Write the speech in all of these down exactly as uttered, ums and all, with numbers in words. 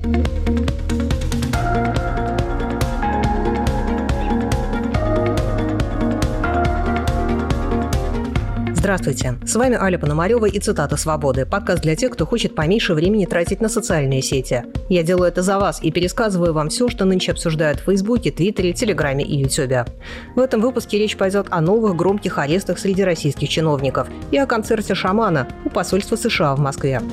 Здравствуйте, с вами Аля Пономарева и «Цитата свободы», подкаст для тех, кто хочет поменьше времени тратить на социальные сети. Я делаю это за вас и пересказываю вам все, что нынче обсуждают в Фейсбуке, Твиттере, Телеграме и Ютубе. В этом выпуске речь пойдет о новых громких арестах среди российских чиновников и о концерте «Шамана» у посольства США в Москве.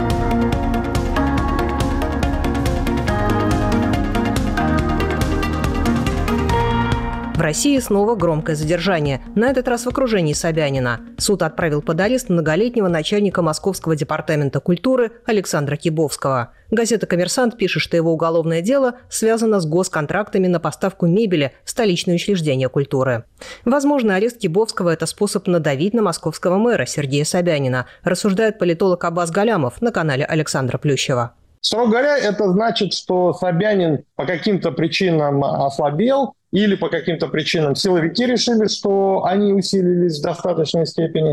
В России снова громкое задержание, на этот раз в окружении Собянина. Суд отправил под арест многолетнего начальника Московского департамента культуры Александра Кибовского. Газета «Коммерсант» пишет, что его уголовное дело связано с госконтрактами на поставку мебели в столичные учреждения культуры. Возможно, арест Кибовского – это способ надавить на московского мэра Сергея Собянина, рассуждает политолог Аббас Галямов на канале Александра Плющева. Строго говоря, это значит, что Собянин по каким-то причинам ослабел, или по каким-то причинам силовики решили, что они усилились в достаточной степени,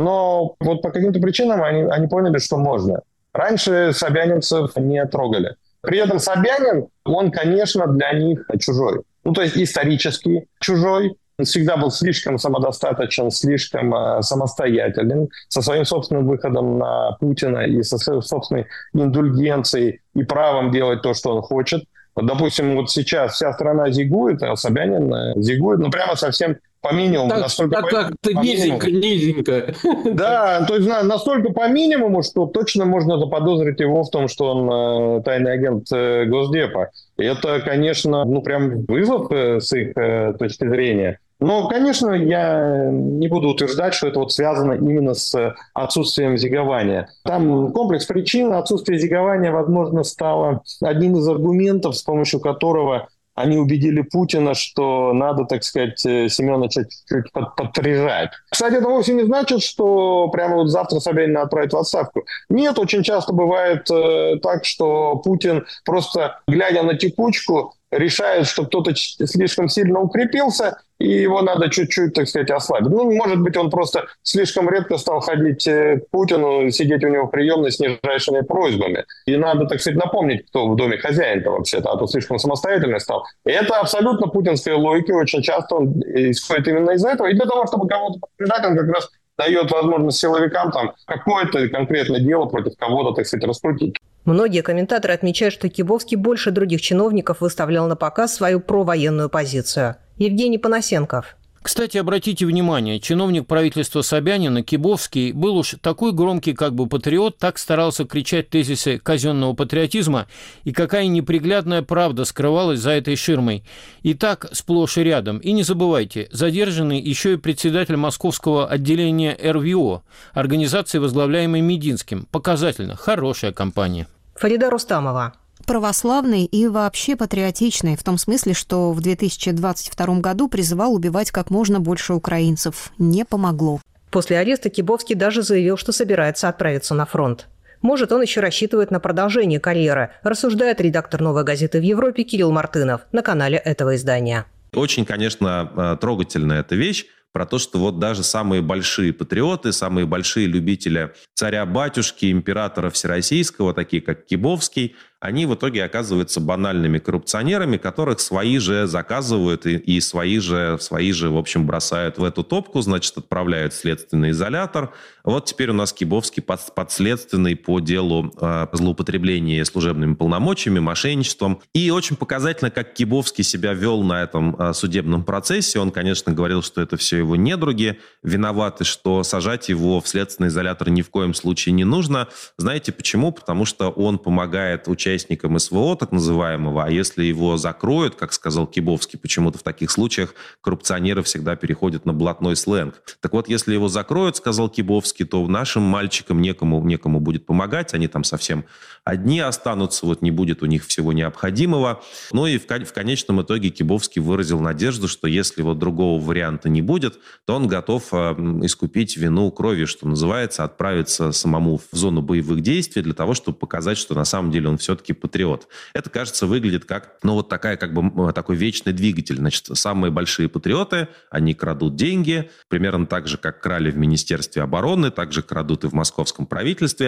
но вот по каким-то причинам они, они поняли, что можно. Раньше собянинцев не трогали. При этом Собянин, он, конечно, для них чужой. Ну, то есть исторически чужой. Он всегда был слишком самодостаточен, слишком э, самостоятелен, со своим собственным выходом на Путина и со своей собственной индульгенцией и правом делать то, что он хочет. Вот, допустим, вот сейчас вся страна зигует, а Собянин зигует, ну, прямо совсем по минимуму. Так, настолько так, по, так, ты низенько, низенько. Да, то есть настолько по минимуму, что точно можно заподозрить его в том, что он э, тайный агент э, Госдепа. И это, конечно, ну, прям вызов э, с их э, точки зрения. Но, конечно, я не буду утверждать, что это вот связано именно с отсутствием зигования. Там комплекс причин. Отсутствие зигования, возможно, стало одним из аргументов, с помощью которого они убедили Путина, что надо, так сказать, Семена чуть-чуть подприжать. Кстати, это вовсе не значит, что прямо вот завтра Собянина отправят в отставку. Нет, очень часто бывает э, так, что Путин, просто глядя на текучку, решает, что кто-то слишком сильно укрепился, и его надо чуть-чуть, так сказать, ослабить. Ну, может быть, он просто слишком редко стал ходить к Путину, сидеть у него в приемной с нижайшими просьбами. И надо, так сказать, напомнить, кто в доме хозяин-то вообще-то, а то слишком самостоятельный стал. И это абсолютно путинская логика, очень часто он исходит именно из этого. И для того, чтобы кого-то подприжать, он как раз дает возможность силовикам там какое-то конкретное дело против кого-то, так сказать, раскрутить. Многие комментаторы отмечают, что Кибовский больше других чиновников выставлял на показ свою провоенную позицию. Евгений Панасенков. Кстати, обратите внимание, чиновник правительства Собянина, Кибовский, был уж такой громкий как бы патриот, так старался кричать тезисы казенного патриотизма, и какая неприглядная правда скрывалась за этой ширмой. И так сплошь и рядом. И не забывайте, задержанный еще и председатель московского отделения эр вэ о, организации, возглавляемой Мединским. Показательно. Хорошая компания. Фарида Рустамова. Православный и вообще патриотичный, в том смысле, что в две тысячи двадцать втором году призывал убивать как можно больше украинцев. Не помогло. После ареста Кибовский даже заявил, что собирается отправиться на фронт. Может, он еще рассчитывает на продолжение карьеры, рассуждает редактор «Новой газеты» в Европе Кирилл Мартынов на канале этого издания. Очень, конечно, трогательная эта вещь. Про то, что вот даже самые большие патриоты, самые большие любители царя-батюшки, императора всероссийского, такие как Кибовский, они в итоге оказываются банальными коррупционерами, которых свои же заказывают и, и свои же, свои же, в общем, бросают в эту топку, значит, отправляют в следственный изолятор. Вот теперь у нас Кибовский под, подследственный по делу э, злоупотребления служебными полномочиями, мошенничеством. И очень показательно, как Кибовский себя вел на этом э, судебном процессе. Он, конечно, говорил, что это все его недруги виноваты, что сажать его в следственный изолятор ни в коем случае не нужно. Знаете почему? Потому что он помогает участникам эс вэ о, так называемого, а если его закроют, как сказал Кибовский, почему-то в таких случаях коррупционеры всегда переходят на блатной сленг. Так вот, если его закроют, сказал Кибовский, то нашим мальчикам некому, некому будет помогать, они там совсем одни останутся, вот не будет у них всего необходимого. Ну и в, в конечном итоге Кибовский выразил надежду, что если вот другого варианта не будет, то он готов э, искупить вину кровью, что называется, отправиться самому в зону боевых действий для того, чтобы показать, что на самом деле он все-таки патриот. Это, кажется, выглядит как, ну, вот такая, как бы, такой вечный двигатель. Значит, самые большие патриоты, они крадут деньги, примерно так же, как крали в Министерстве обороны, так же крадут и в московском правительстве.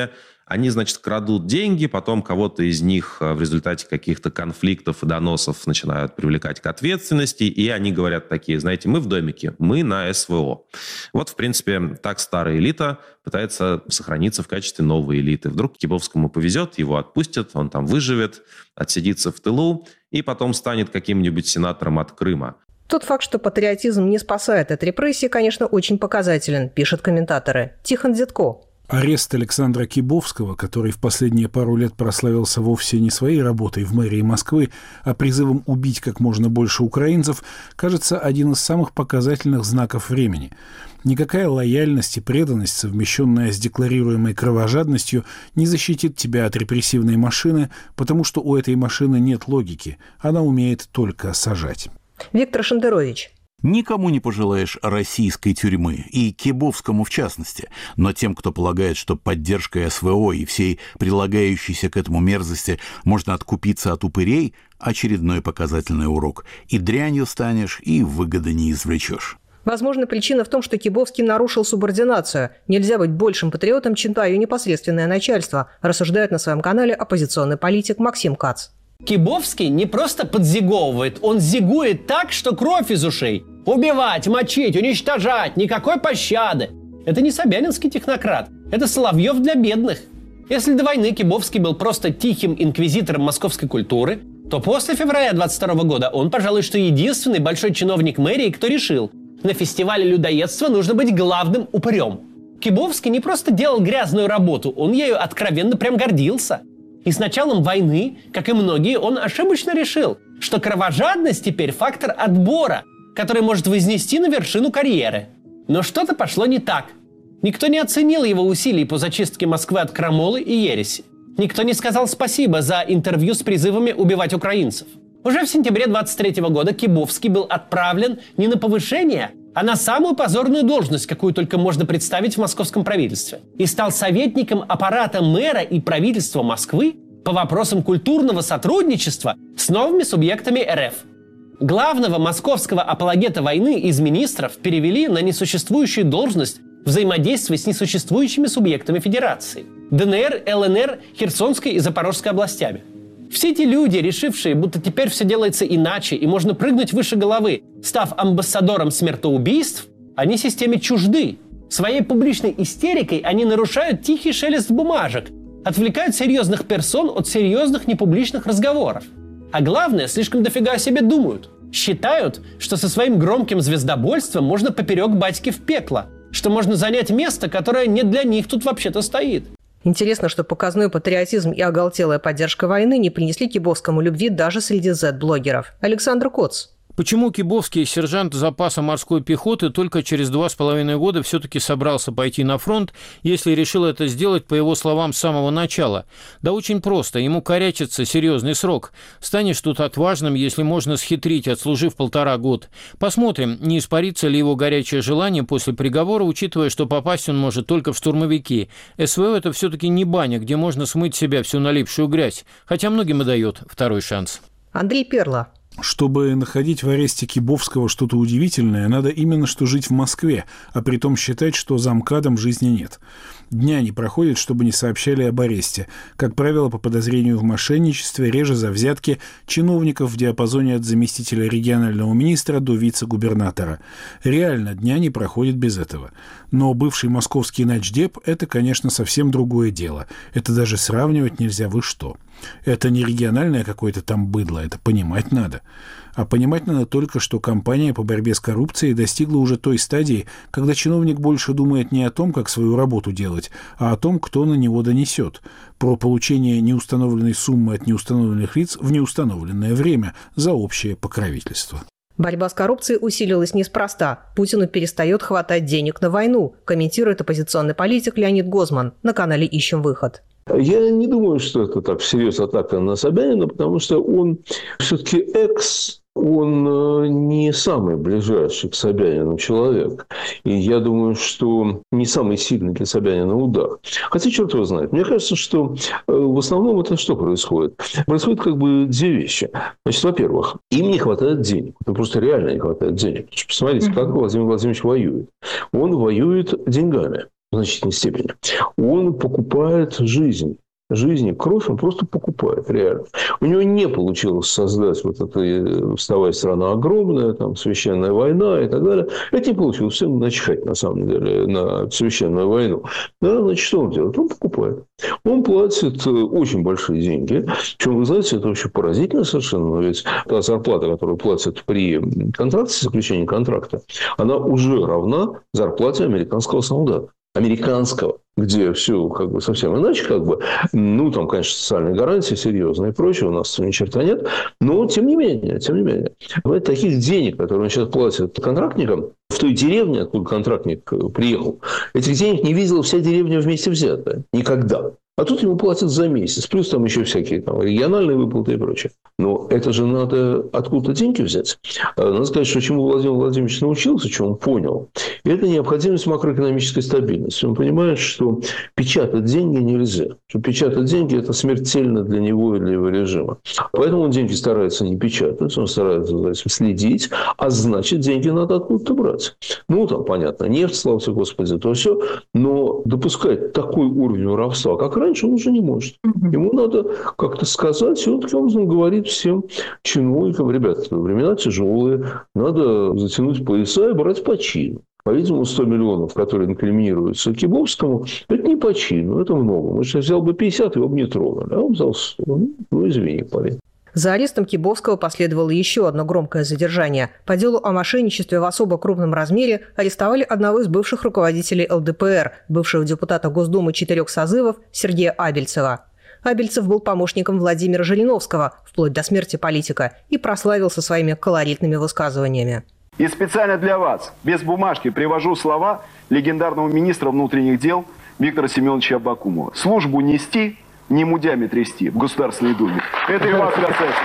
Они, значит, крадут деньги, потом кого-то из них в результате каких-то конфликтов и доносов начинают привлекать к ответственности, и они говорят такие, знаете, мы в домике, мы на СВО. Вот, в принципе, так старая элита пытается сохраниться в качестве новой элиты. Вдруг Кибовскому повезет, его отпустят, он там выживет, отсидится в тылу, и потом станет каким-нибудь сенатором от Крыма. Тот факт, что патриотизм не спасает от репрессий, конечно, очень показателен, пишут комментаторы. Тихон Дзитко. Арест Александра Кибовского, который в последние пару лет прославился вовсе не своей работой в мэрии Москвы, а призывом убить как можно больше украинцев, кажется, один из самых показательных знаков времени. Никакая лояльность и преданность, совмещенная с декларируемой кровожадностью, не защитит тебя от репрессивной машины, потому что у этой машины нет логики, она умеет только сажать. Виктор Шендерович. Никому не пожелаешь российской тюрьмы, и Кибовскому в частности, но тем, кто полагает, что поддержкой СВО и всей прилагающейся к этому мерзости можно откупиться от упырей, очередной показательный урок. И дрянью станешь, и выгоды не извлечешь. Возможно, причина в том, что Кибовский нарушил субординацию. Нельзя быть большим патриотом, чем твое непосредственное начальство, рассуждает на своем канале оппозиционный политик Максим Кац. Кибовский не просто подзиговывает, он зигует так, что кровь из ушей. Убивать, мочить, уничтожать, никакой пощады. Это не собянинский технократ, это Соловьев для бедных. Если до войны Кибовский был просто тихим инквизитором московской культуры, то после февраля двадцать второго года он, пожалуй, что единственный большой чиновник мэрии, кто решил, на фестивале людоедства нужно быть главным упырем. Кибовский не просто делал грязную работу, он ею откровенно прям гордился. И с началом войны, как и многие, он ошибочно решил, что кровожадность теперь фактор отбора, который может вознести на вершину карьеры. Но что-то пошло не так. Никто не оценил его усилий по зачистке Москвы от крамолы и ереси. Никто не сказал спасибо за интервью с призывами убивать украинцев. Уже в сентябре двадцать третьего года Кибовский был отправлен не на повышение, а на самую позорную должность, какую только можно представить в московском правительстве. И стал советником аппарата мэра и правительства Москвы по вопросам культурного сотрудничества с новыми субъектами эр эф. Главного московского апологета войны из министров перевели на несуществующую должность взаимодействия с несуществующими субъектами федерации – дэ эн эр, эл эн эр, Херсонской и Запорожской областями. Все эти люди, решившие, будто теперь все делается иначе и можно прыгнуть выше головы, став амбассадором смертоубийств, они системе чужды. Своей публичной истерикой они нарушают тихий шелест бумажек, отвлекают серьезных персон от серьезных непубличных разговоров. А главное, слишком дофига о себе думают. Считают, что со своим громким звездобольством можно поперек батьки в пекло, что можно занять место, которое не для них тут вообще-то стоит. Интересно, что показной патриотизм и оголтелая поддержка войны не принесли Кибовскому любви даже среди зет-блогеров. Александр Коц. Почему Кибовский, сержант запаса морской пехоты, только через два с половиной года все-таки собрался пойти на фронт, если решил это сделать, по его словам, с самого начала? Да очень просто. Ему корячится серьезный срок. Станешь тут отважным, если можно схитрить, отслужив полтора года. Посмотрим, не испарится ли его горячее желание после приговора, учитывая, что попасть он может только в штурмовики. СВО – это все-таки не баня, где можно смыть с себя всю налипшую грязь. Хотя многим и дает второй шанс. Андрей Перла. Чтобы находить в аресте Кибовского что-то удивительное, надо именно что жить в Москве, а при том считать, что за МКАДом жизни нет. Дня не проходит, чтобы не сообщали об аресте. Как правило, по подозрению в мошенничестве, реже за взятки, чиновников в диапазоне от заместителя регионального министра до вице-губернатора. Реально, дня не проходит без этого. Но бывший московский начдеп – это, конечно, совсем другое дело. Это даже сравнивать нельзя, вы что. Это не региональное какое-то там быдло, это понимать надо. А понимать надо только, что кампания по борьбе с коррупцией достигла уже той стадии, когда чиновник больше думает не о том, как свою работу делать, а о том, кто на него донесет. Про получение неустановленной суммы от неустановленных лиц в неустановленное время за общее покровительство. Борьба с коррупцией усилилась неспроста. Путину перестает хватать денег на войну, комментирует оппозиционный политик Леонид Гозман на канале «Ищем выход». Я не думаю, что это так всерьез атака на Собянина, потому что он все-таки экс, он не самый ближайший к Собянину человек. И я думаю, что не самый сильный для Собянина удар. Хотя, черт его знает. Мне кажется, что в основном это что происходит? Происходят как бы две вещи. Значит, во-первых, им не хватает денег. Ну, просто реально не хватает денег. Посмотрите, как Владимир Владимирович воюет. Он воюет деньгами. в значительной степени. Он покупает жизнь. Жизни, кровь он просто покупает, реально. У него не получилось создать вот эту «Вставай, страна огромная», там, «Священная война» и так далее. Это не получилось. Всем начхать, на самом деле, на священную войну. Да, значит, что он делает? Он покупает. Он платит очень большие деньги. Причем, вы знаете, это вообще поразительно совершенно. Но ведь та зарплата, которую платят при контракте, заключении контракта, она уже равна зарплате американского солдата. Американского, где все как бы совсем иначе, как бы, ну, там, конечно, социальные гарантии серьезные и прочее, у нас ни черта нет, но тем не менее, тем не менее, таких денег, которые он сейчас платит контрактникам, в той деревне, откуда контрактник приехал, этих денег не видела вся деревня вместе взятая. Никогда. А тут ему платят за месяц. Плюс там еще всякие там, региональные выплаты и прочее. Но это же надо откуда-то деньги взять. Надо сказать, что чему Владимир Владимирович научился, что он понял, это необходимость макроэкономической стабильности. Он понимает, что печатать деньги нельзя. Что печатать деньги – это смертельно для него и для его режима. Поэтому он деньги старается не печатать, он старается следить, а значит, деньги надо откуда-то брать. Ну, там, понятно, нефть, слава тебе Господи, то все. Но допускать такой уровень воровства, как раньше, он уже не может. Ему надо как-то сказать, и он таким образом говорит всем чиновникам: ребята, времена тяжелые, надо затянуть пояса и брать по чину. По-видимому, сто миллионов, которые инкриминируются Кибовскому, это не по чину, это много. Может, я взял бы пятьдесят, его бы не тронули. А он взял сто. Ну, извини, парень. За арестом Кибовского последовало еще одно громкое задержание. По делу о мошенничестве в особо крупном размере арестовали одного из бывших руководителей эл дэ пэ эр, бывшего депутата Госдумы четырех созывов Сергея Абельцева. Абельцев был помощником Владимира Жириновского, вплоть до смерти политика, и прославился своими колоритными высказываниями. И специально для вас, без бумажки, привожу слова легендарного министра внутренних дел Виктора Семеновича Абакумова. «Службу нести, не мудями трясти в Государственной Думе». Это и вас касается.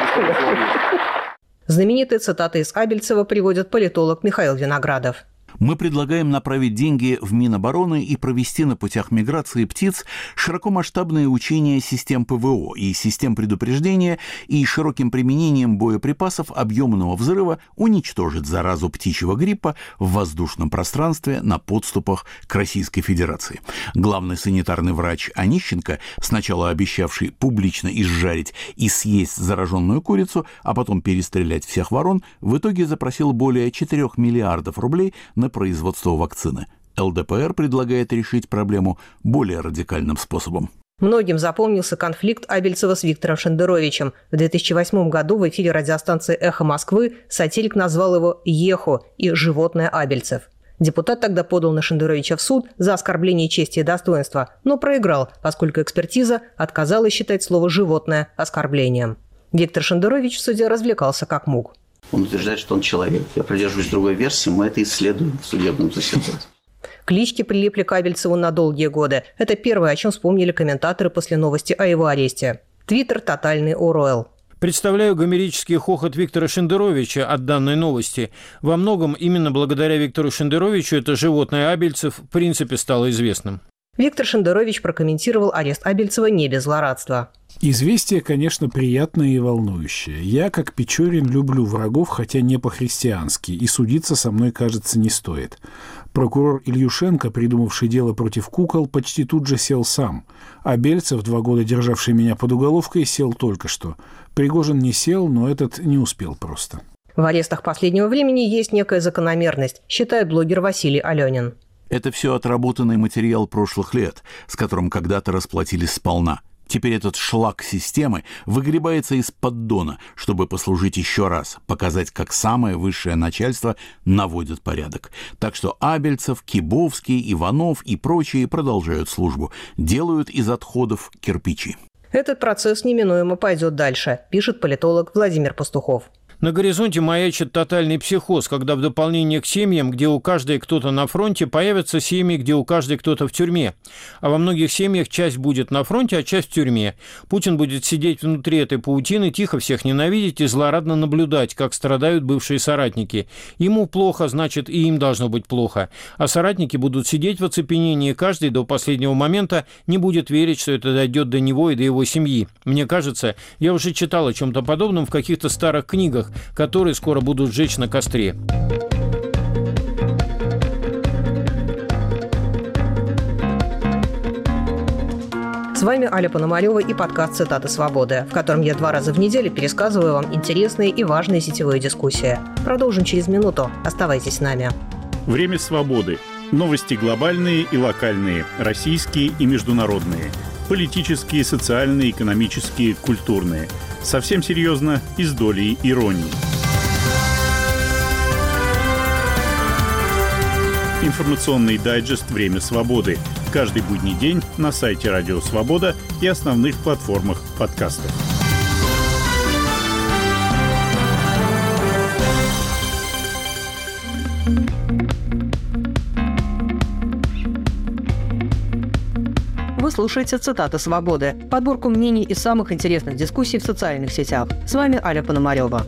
Знаменитые цитаты из Абельцева приводит политолог Михаил Виноградов. Мы предлагаем направить деньги в Минобороны и провести на путях миграции птиц широкомасштабные учения систем пэ вэ о и систем предупреждения и широким применением боеприпасов объемного взрыва уничтожить заразу птичьего гриппа в воздушном пространстве на подступах к Российской Федерации. Главный санитарный врач Онищенко, сначала обещавший публично изжарить и съесть зараженную курицу, а потом перестрелять всех ворон, в итоге запросил более четырёх миллиардов рублей на производство вакцины. эл дэ пэ эр предлагает решить проблему более радикальным способом. Многим запомнился конфликт Абельцева с Виктором Шендеровичем. В две тысячи восьмом году в эфире радиостанции «Эхо Москвы» сатирик назвал его «Ехо» и «Животное Абельцев». Депутат тогда подал на Шендеровича в суд за оскорбление чести и достоинства, но проиграл, поскольку экспертиза отказалась считать слово «животное» оскорблением. Виктор Шендерович в суде развлекался как мог. Он утверждает, что он человек. Я придерживаюсь другой версии, мы это исследуем в судебном заседании. Клички прилипли к Абельцеву на долгие годы. Это первое, о чем вспомнили комментаторы после новости о его аресте. Твиттер – тотальный Оруэлл. Представляю гомерический хохот Виктора Шендеровича от данной новости. Во многом именно благодаря Виктору Шендеровичу это животное Абельцев в принципе стало известным. Виктор Шендерович прокомментировал арест Абельцева не без злорадства. Известие, конечно, приятное и волнующее. Я, как Печорин, люблю врагов, хотя не по-христиански, и судиться со мной, кажется, не стоит. Прокурор Ильюшенко, придумавший дело против кукол, почти тут же сел сам. А Бельцев, два года державший меня под уголовкой, сел только что. Пригожин не сел, но этот не успел просто. В арестах последнего времени есть некая закономерность, считает блогер Василий Аленин. Это все отработанный материал прошлых лет, с которым когда-то расплатились сполна. Теперь этот шлак системы выгребается из поддона, чтобы послужить еще раз, показать, как самое высшее начальство наводит порядок. Так что Абельцев, Кибовский, Иванов и прочие продолжают службу, делают из отходов кирпичи. Этот процесс неминуемо пойдет дальше, пишет политолог Владимир Пастухов. На горизонте маячит тотальный психоз, когда в дополнение к семьям, где у каждой кто-то на фронте, появятся семьи, где у каждой кто-то в тюрьме. А во многих семьях часть будет на фронте, а часть в тюрьме. Путин будет сидеть внутри этой паутины, тихо всех ненавидеть и злорадно наблюдать, как страдают бывшие соратники. Ему плохо, значит, и им должно быть плохо. А соратники будут сидеть в оцепенении, каждый до последнего момента не будет верить, что это дойдет до него и до его семьи. Мне кажется, я уже читал о чем-то подобном в каких-то старых книгах, которые скоро будут сжечь на костре. С вами Аля Пономарева и подкаст «Цитаты свободы», в котором я два раза в неделю пересказываю вам интересные и важные сетевые дискуссии. Продолжим через минуту. Оставайтесь с нами. Время свободы. Новости глобальные и локальные, российские и международные. Политические, социальные, экономические, культурные. Совсем серьезно и с долей иронии. Информационный дайджест «Время свободы». Каждый будний день на сайте Радио Свобода и основных платформах подкастов. Вы слушаете «Цитаты свободы», подборку мнений и самых интересных дискуссий в социальных сетях. С вами Аля Пономарева.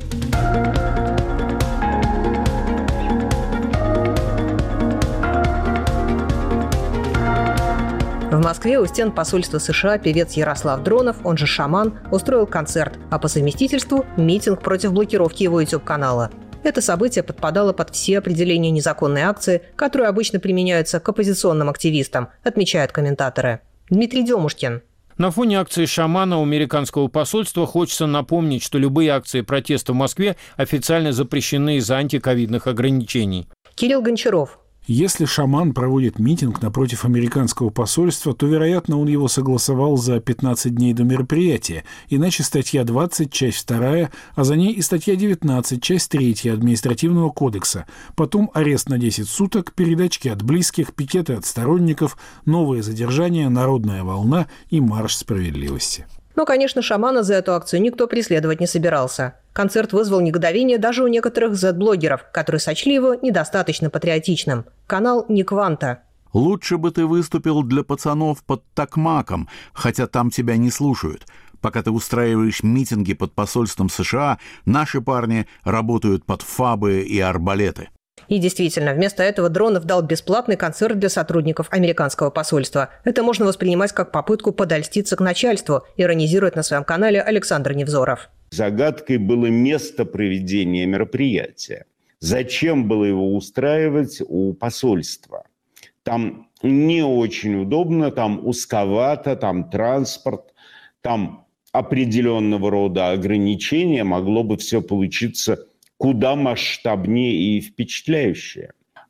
В Москве у стен посольства США певец Ярослав Дронов, он же «Шаман», устроил концерт, а по совместительству – митинг против блокировки его YouTube-канала. Это событие подпадало под все определения незаконной акции, которые обычно применяются к оппозиционным активистам, отмечают комментаторы. Дмитрий Демушкин. На фоне акции «Шамана» у американского посольства хочется напомнить, что любые акции протеста в Москве официально запрещены из-за антиковидных ограничений. Кирилл Гончаров. Если «Шаман» проводит митинг напротив американского посольства, то, вероятно, он его согласовал за пятнадцать дней до мероприятия, иначе статья двадцать, часть вторая, а за ней и статья девятнадцать, часть третья Административного кодекса, потом арест на десять суток, передачки от близких, пикеты от сторонников, новые задержания, народная волна и марш справедливости. Но, конечно, «Шамана» за эту акцию никто преследовать не собирался. Концерт вызвал негодование даже у некоторых зет-блогеров, которые сочли его недостаточно патриотичным. Канал «Не Кванта». Лучше бы ты выступил для пацанов под Токмаком, хотя там тебя не слушают. Пока ты устраиваешь митинги под посольством США, наши парни работают под ФАБы и арбалеты. И действительно, вместо этого Дронов дал бесплатный концерт для сотрудников американского посольства. Это можно воспринимать как попытку подольститься к начальству, иронизирует на своем канале Александр Невзоров. Загадкой было место проведения мероприятия. Зачем было его устраивать у посольства? Там не очень удобно, там узковато, там транспорт, там определенного рода ограничения, могло бы все получиться куда масштабнее и впечатляющее.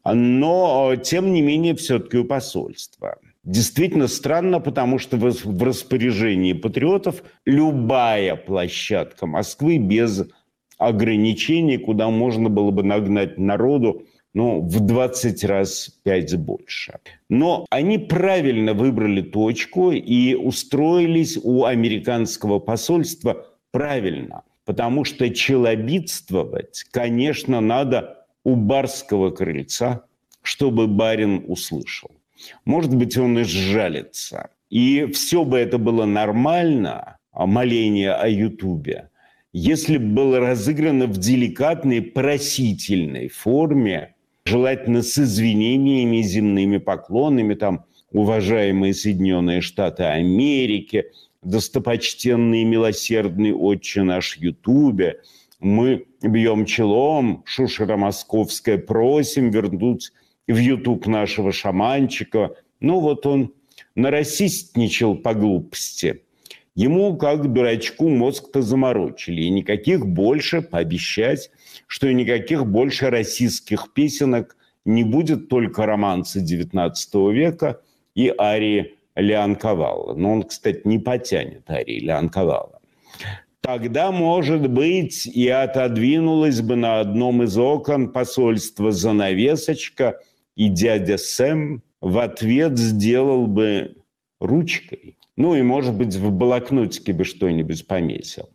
Но, тем не менее, все-таки у посольства. Действительно странно, потому что в распоряжении патриотов любая площадка Москвы без ограничений, куда можно было бы нагнать народу, ну, в двадцать раз пять больше. Но они правильно выбрали точку и устроились у американского посольства правильно. Потому что челобитствовать, конечно, надо у барского крыльца, чтобы барин услышал. Может быть, он и сжалится. И все бы это было нормально, моление о Ютубе, если бы было разыграно в деликатной, просительной форме, желательно с извинениями, земными поклонами, там, уважаемые Соединенные Штаты Америки, достопочтенный и милосердный отче наш Ютубе, мы бьем челом, шушера московская, просим вернуть в Ютуб нашего шаманчика. Ну вот он нарасистничал по глупости. Ему, как дурачку, мозг-то заморочили. И никаких больше пообещать, что никаких больше российских песенок не будет, только романсы девятнадцатого века и арии Лианковала. Но он, кстати, не потянет арии Лианковала. Тогда, может быть, и отодвинулась бы на одном из окон посольства занавесочка, и дядя Сэм в ответ сделал бы ручкой. Ну и, может быть, в блокнотике бы что-нибудь пометил.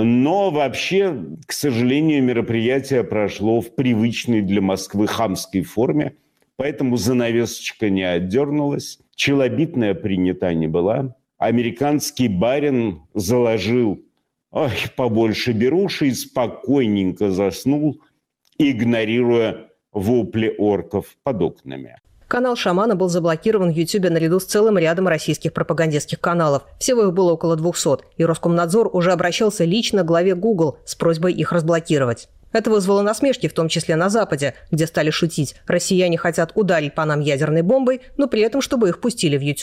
Но вообще, к сожалению, мероприятие прошло в привычной для Москвы хамской форме, поэтому занавесочка не отдернулась. Челобитная принята не была. Американский барин заложил ой, побольше беруши и спокойненько заснул, игнорируя вопли орков под окнами. Канал «Шамана» был заблокирован в Ютубе наряду с целым рядом российских пропагандистских каналов. Всего их было около двухсот, и Роскомнадзор уже обращался лично к главе Google с просьбой их разблокировать. Это вызвало насмешки, в том числе на Западе, где стали шутить: россияне хотят ударить по нам ядерной бомбой, но при этом, чтобы их пустили в YouTube.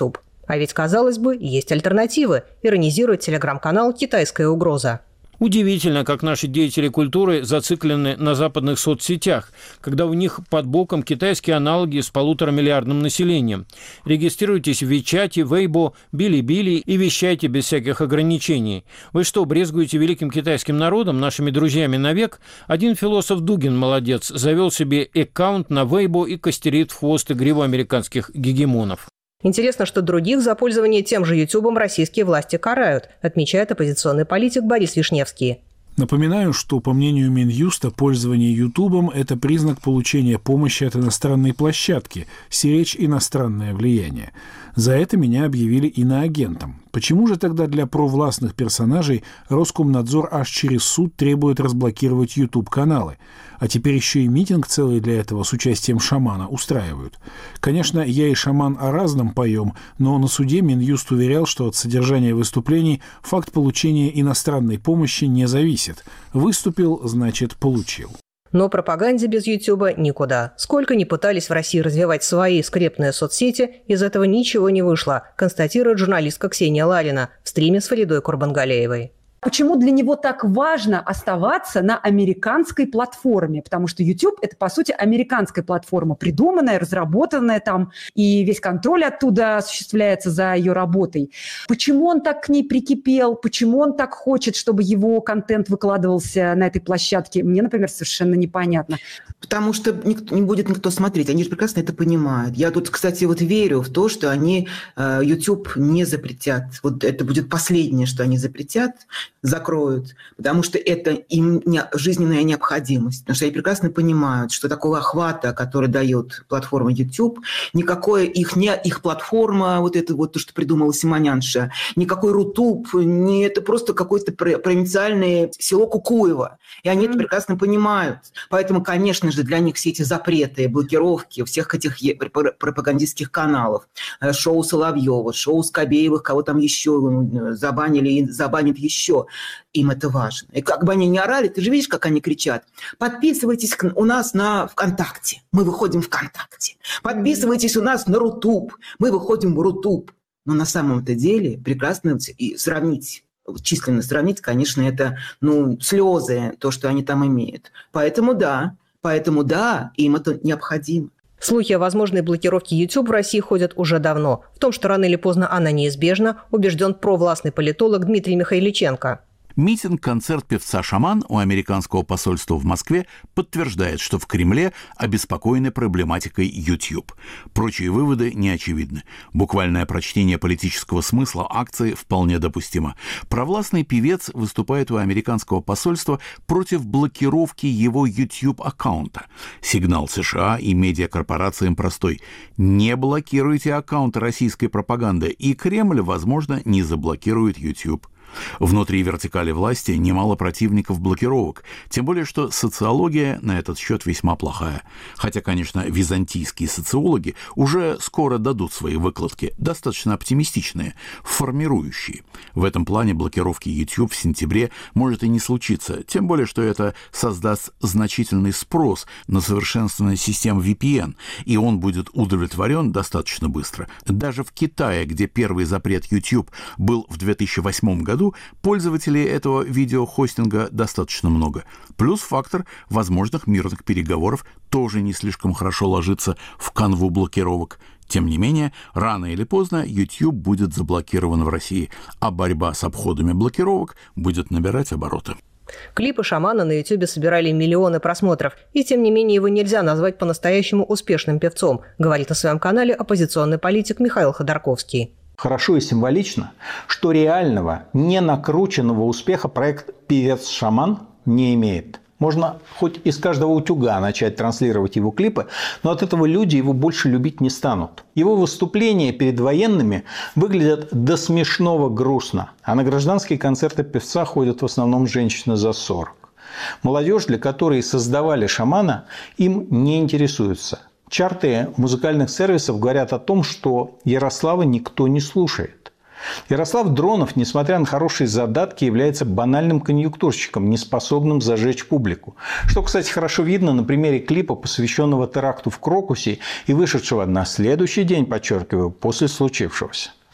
А ведь, казалось бы, есть альтернативы, иронизирует телеграм-канал «Китайская угроза». Удивительно, как наши деятели культуры зациклены на западных соцсетях, когда у них под боком китайские аналоги с полуторамиллиардным населением. Регистрируйтесь в Вичате, Вейбо, Билибили и вещайте без всяких ограничений. Вы что, брезгуете великим китайским народом, нашими друзьями навек? Один философ Дугин, молодец, завел себе аккаунт на Вейбо и костерит в хвост игриву американских гегемонов. Интересно, что других за пользование тем же Ютубом российские власти карают, отмечает оппозиционный политик Борис Вишневский. Напоминаю, что, по мнению Минюста, пользование Ютубом – это признак получения помощи от иностранной площадки, сиречь иностранное влияние. За это меня объявили иноагентом. Почему же тогда для провластных персонажей Роскомнадзор аж через суд требует разблокировать Ютуб-каналы? А теперь еще и митинг целый для этого с участием шамана устраивают. Конечно, я и шаман о разном поем, но на суде Минюст уверял, что от содержания выступлений факт получения иностранной помощи не зависит. Выступил, значит, получил. Но пропаганде без Ютуба никуда. Сколько ни пытались в России развивать свои скрепные соцсети, из этого ничего не вышло, констатирует журналистка Ксения Ларина в стриме с Фаридой Курбангалеевой. Почему для него так важно оставаться на американской платформе? Потому что YouTube – это, по сути, американская платформа, придуманная, разработанная там, и весь контроль оттуда осуществляется за ее работой. Почему он так к ней прикипел? Почему он так хочет, чтобы его контент выкладывался на этой площадке? Мне, например, совершенно непонятно. Потому что никто, не будет никто смотреть. Они же прекрасно это понимают. Я тут, кстати, вот верю в то, что они э, YouTube не запретят. Вот это будет последнее, что они запретят, закроют, потому что это им не, жизненная необходимость. Потому что они прекрасно понимают, что такого охвата, который дает платформа YouTube, никакое их, не их платформа, вот это вот то, что придумала Симонянша, никакой Рутуб, не это просто какое-то провинциальное село Кукуево. И они mm-hmm. это прекрасно понимают. Поэтому, конечно же, для них все эти запреты, блокировки всех этих пропагандистских каналов, шоу Соловьева, шоу Скобеевых, кого там еще забанили и забанят еще, им это важно. И как бы они ни орали, ты же видишь, как они кричат. Подписывайтесь у нас на ВКонтакте. Мы выходим в ВКонтакте. Подписывайтесь у нас на Рутуб. Мы выходим в Рутуб. Но на самом-то деле прекрасно и сравнить, численно сравнить, конечно, это ну, слезы, то, что они там имеют. Поэтому да, поэтому да, им это необходимо. Слухи о возможной блокировке YouTube в России ходят уже давно. В том, что рано или поздно она неизбежна, убежден провластный политолог Дмитрий Михайличенко. Митинг-концерт певца «Шаман» у американского посольства в Москве подтверждает, что в Кремле обеспокоены проблематикой YouTube. Прочие выводы не очевидны. Буквальное прочтение политического смысла акции вполне допустимо. Провластный певец выступает у американского посольства против блокировки его YouTube-аккаунта. Сигнал США и медиакорпорациям простой. Не блокируйте аккаунты российской пропаганды, и Кремль, возможно, не заблокирует YouTube. Внутри вертикали власти немало противников блокировок, тем более что социология на этот счет весьма плохая. Хотя, конечно, византийские социологи уже скоро дадут свои выкладки, достаточно оптимистичные, формирующие. В этом плане блокировки YouTube в сентябре может и не случиться, тем более что это создаст значительный спрос на совершенствование систем ви пи эн, и он будет удовлетворен достаточно быстро. Даже в Китае, где первый запрет YouTube был в две тысячи восьмом году, пользователей этого видеохостинга достаточно много. Плюс фактор возможных мирных переговоров тоже не слишком хорошо ложится в канву блокировок. Тем не менее, рано или поздно YouTube будет заблокирован в России, а борьба с обходами блокировок будет набирать обороты. Клипы шамана на Ютубе собирали миллионы просмотров, и тем не менее его нельзя назвать по-настоящему успешным певцом, говорит на своем канале оппозиционный политик Михаил Ходорковский. Хорошо и символично, что реального, не накрученного успеха проект «Певец-шаман» не имеет. Можно хоть из каждого утюга начать транслировать его клипы, но от этого люди его больше любить не станут. Его выступления перед военными выглядят до смешного грустно, а на гражданские концерты певца ходят в основном женщины за сорок. Молодежь, для которой создавали шамана, им не интересуется. Чарты музыкальных сервисов говорят о том, что Ярослава никто не слушает. Ярослав Дронов, несмотря на хорошие задатки, является банальным конъюнктурщиком, неспособным зажечь публику. Что, кстати, хорошо видно на примере клипа, посвященного теракту в Крокусе и вышедшего на следующий день, подчеркиваю, после случившегося.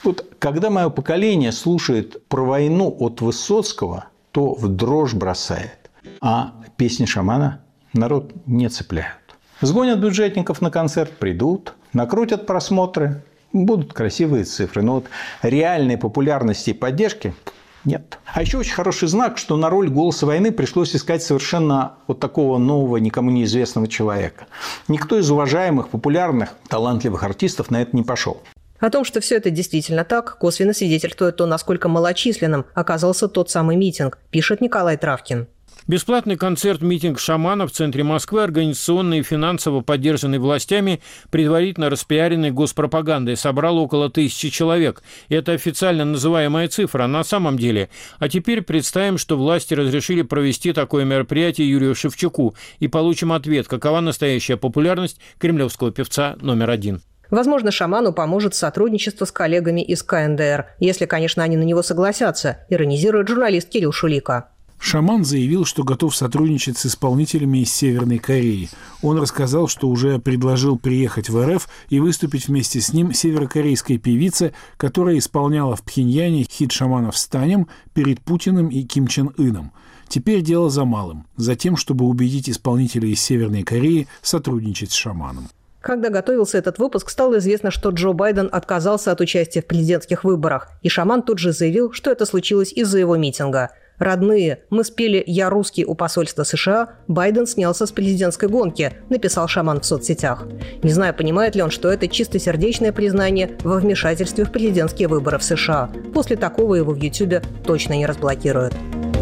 Вот когда мое поколение слушает про войну от Высоцкого, то в дрожь бросает. А песни шамана народ не цепляют. Сгонят бюджетников на концерт, придут, накрутят просмотры, будут красивые цифры. Но вот реальной популярности и поддержки нет. А еще очень хороший знак, что на роль «Голоса войны» пришлось искать совершенно вот такого нового, никому неизвестного человека. Никто из уважаемых, популярных, талантливых артистов на это не пошел. О том, что все это действительно так, косвенно свидетельствует то, насколько малочисленным оказался тот самый митинг, пишет Николай Травкин. Бесплатный концерт-митинг шамана в центре Москвы, организационно и финансово поддержанный властями, предварительно распиаренный госпропагандой, собрал около тысячи человек. Это официально называемая цифра, на самом деле. А теперь представим, что власти разрешили провести такое мероприятие Юрию Шевчуку, и получим ответ, какова настоящая популярность кремлевского певца номер один. Возможно, шаману поможет сотрудничество с коллегами из ка эн дэ эр, если, конечно, они на него согласятся, иронизирует журналист Кирилл Шулика. Шаман заявил, что готов сотрудничать с исполнителями из Северной Кореи. Он рассказал, что уже предложил приехать в эр эф и выступить вместе с ним северокорейской певице, которая исполняла в Пхеньяне хит шамана «Встанем» перед Путиным и Ким Чен Ыном. Теперь дело за малым, за тем, чтобы убедить исполнителей из Северной Кореи сотрудничать с шаманом. Когда готовился этот выпуск, стало известно, что Джо Байден отказался от участия в президентских выборах, и шаман тут же заявил, что это случилось из-за его митинга. «Родные, мы спели «Я русский» у посольства США, Байден снялся с президентской гонки», написал шаман в соцсетях. Не знаю, понимает ли он, что это чистосердечное признание во вмешательстве в президентские выборы в США. После такого его в Ютьюбе точно не разблокируют.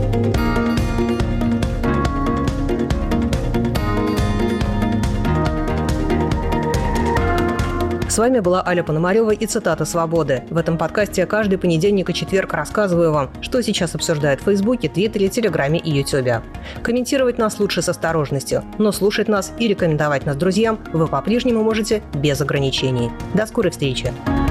С вами была Аля Пономарева и цитата «Свободы». В этом подкасте я каждый понедельник и четверг рассказываю вам, что сейчас обсуждают в Фейсбуке, Твиттере, Телеграме и Ютубе. Комментировать нас лучше с осторожностью, но слушать нас и рекомендовать нас друзьям вы по-прежнему можете без ограничений. До скорой встречи!